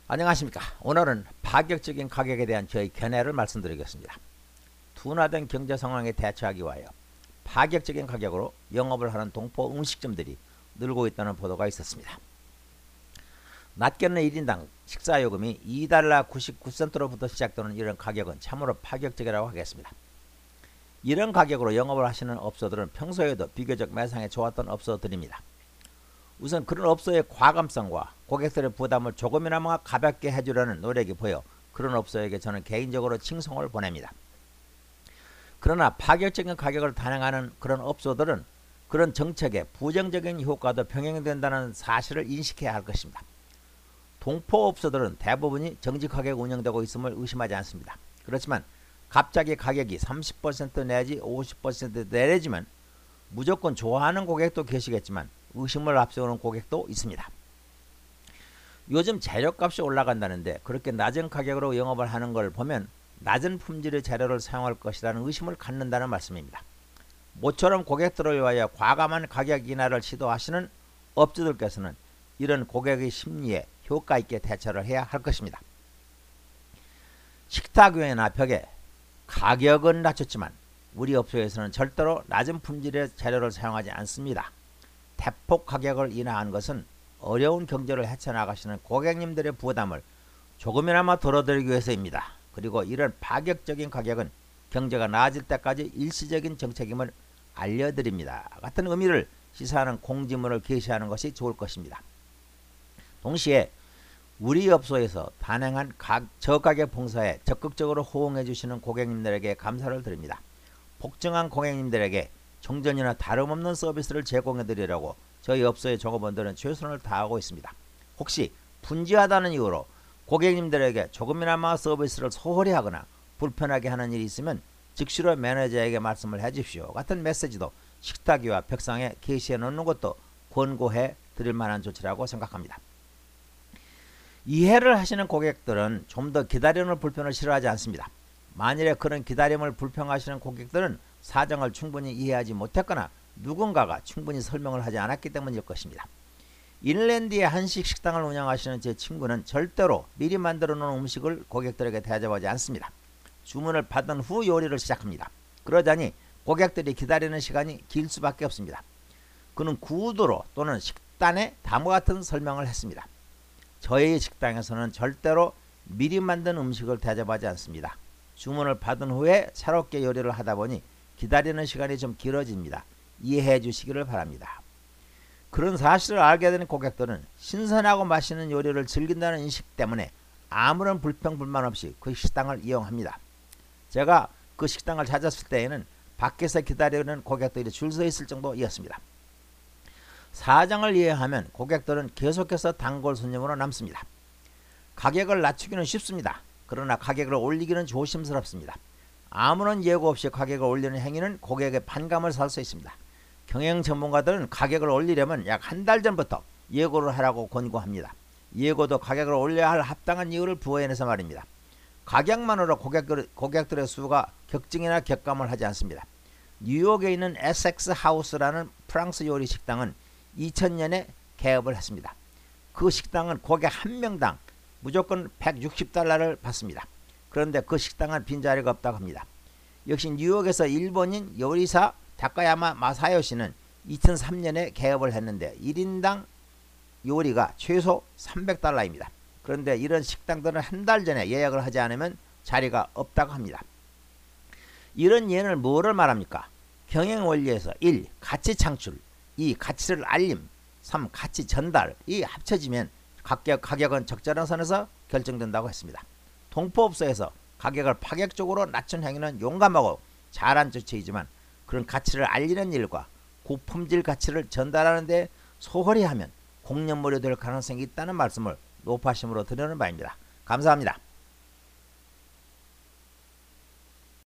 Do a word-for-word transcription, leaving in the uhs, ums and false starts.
안녕하십니까. 오늘은 파격적인 가격에 대한 저의 견해를 말씀드리겠습니다. 둔화된 경제 상황에 대처하기 위하여 파격적인 가격으로 영업을 하는 동포 음식점들이 늘고 있다는 보도가 있었습니다. 낮게는 일 인당 식사요금이 이 달러 구십구 센트로부터 시작되는 이런 가격은 참으로 파격적이라고 하겠습니다. 이런 가격으로 영업을 하시는 업소들은 평소에도 비교적 매상에 좋았던 업소들입니다. 우선 그런 업소의 과감성과 고객들의 부담을 조금이나마 가볍게 해주려는 노력이 보여 그런 업소에게 저는 개인적으로 칭송을 보냅니다. 그러나 파격적인 가격을 단행하는 그런 업소들은 그런 정책의 부정적인 효과도 병행된다는 사실을 인식해야 할 것입니다. 동포 업소들은 대부분이 정직하게 운영되고 있음을 의심하지 않습니다. 그렇지만 갑자기 가격이 삼십 퍼센트 내지 오십 퍼센트 내려지면 무조건 좋아하는 고객도 계시겠지만 의심을 앞세우는 고객도 있습니다. 요즘 재료값이 올라간다는데 그렇게 낮은 가격으로 영업을 하는 걸 보면 낮은 품질의 재료를 사용할 것이라는 의심을 갖는다는 말씀입니다. 모처럼 고객들을 위하여 과감한 가격 인하를 시도하시는 업주들께서는 이런 고객의 심리에 효과 있게 대처를 해야 할 것입니다. 식탁 위나 벽에 가격은 낮췄지만 우리 업소에서는 절대로 낮은 품질의 재료를 사용하지 않습니다. 대폭 가격을 인하한 것은 어려운 경제를 헤쳐나가시는 고객님들의 부담을 조금이나마 덜어드리기 위해서입니다. 그리고 이런 파격적인 가격은 경제가 나아질 때까지 일시적인 정책임을 알려드립니다. 같은 의미를 시사하는 공지문을 게시하는 것이 좋을 것입니다. 동시에 우리 업소에서 단행한 저가격 봉사에 적극적으로 호응해 주시는 고객님들에게 감사를 드립니다. 복종한 고객님들에게 정전이나 다름없는 서비스를 제공해 드리려고 저희 업소의 종업원들은 최선을 다하고 있습니다. 혹시 분주하다는 이유로 고객님들에게 조금이나마 서비스를 소홀히 하거나 불편하게 하는 일이 있으면 즉시로 매니저에게 말씀을 해 주십시오. 같은 메시지도 식탁 위와 벽상에 게시해 놓는 것도 권고해 드릴 만한 조치라고 생각합니다. 이해를 하시는 고객들은 좀 더 기다리는 불편을 싫어하지 않습니다. 만일에 그런 기다림을 불평하시는 고객들은 사정을 충분히 이해하지 못했거나 누군가가 충분히 설명을 하지 않았기 때문일 것입니다. 인랜드의 한식 식당을 운영하시는 제 친구는 절대로 미리 만들어 놓은 음식을 고객들에게 대접하지 않습니다. 주문을 받은 후 요리를 시작합니다. 그러자니 고객들이 기다리는 시간이 길 수밖에 없습니다. 그는 구두로 또는 식단에 다음과 같은 설명을 했습니다. 저희 식당에서는 절대로 미리 만든 음식을 대접하지 않습니다. 주문을 받은 후에 새롭게 요리를 하다 보니 기다리는 시간이 좀 길어집니다. 이해해 주시기를 바랍니다. 그런 사실을 알게 되는 고객들은 신선하고 맛있는 요리를 즐긴다는 인식 때문에 아무런 불평 불만 없이 그 식당을 이용합니다. 제가 그 식당을 찾았을 때에는 밖에서 기다리는 고객들이 줄 서 있을 정도였습니다. 사정을 이해하면 고객들은 계속해서 단골 손님으로 남습니다. 가격을 낮추기는 쉽습니다. 그러나 가격을 올리기는 조심스럽습니다. 아무런 예고 없이 가격을 올리는 행위는 고객의 반감을 살 수 있습니다. 경영 전문가들은 가격을 올리려면 약 한 달 전부터 예고를 하라고 권고합니다. 예고도 가격을 올려야 할 합당한 이유를 부여해내서 말입니다. 가격만으로 고객들, 고객들의 수가 격증이나 격감을 하지 않습니다. 뉴욕에 있는 에섹스 하우스라는 프랑스 요리 식당은 이천 년에 개업을 했습니다. 그 식당은 고객 한 명당 무조건 백육십 달러를 받습니다. 그런데 그 식당은 빈자리가 없다고 합니다. 역시 뉴욕에서 일본인 요리사 다카야마 마사요시는 이천삼 년에 개업을 했는데 일 인당 요리가 최소 삼백 달러입니다. 그런데 이런 식당들은 한 달 전에 예약을 하지 않으면 자리가 없다고 합니다. 이런 예는 뭐를 말합니까? 경영 원리에서 일. 가치 창출, 이. 가치를 알림, 삼. 가치 전달, 이 합쳐지면 가격, 가격은 적절한 선에서 결정된다고 했습니다. 동포업소에서 가격을 파격적으로 낮춘 행위는 용감하고 잘한 조치이지만 그런 가치를 알리는 일과 고품질 가치를 전달하는 데 소홀히 하면 공연물이 될 가능성이 있다는 말씀을 높아심으로 드리는 바입니다. 감사합니다.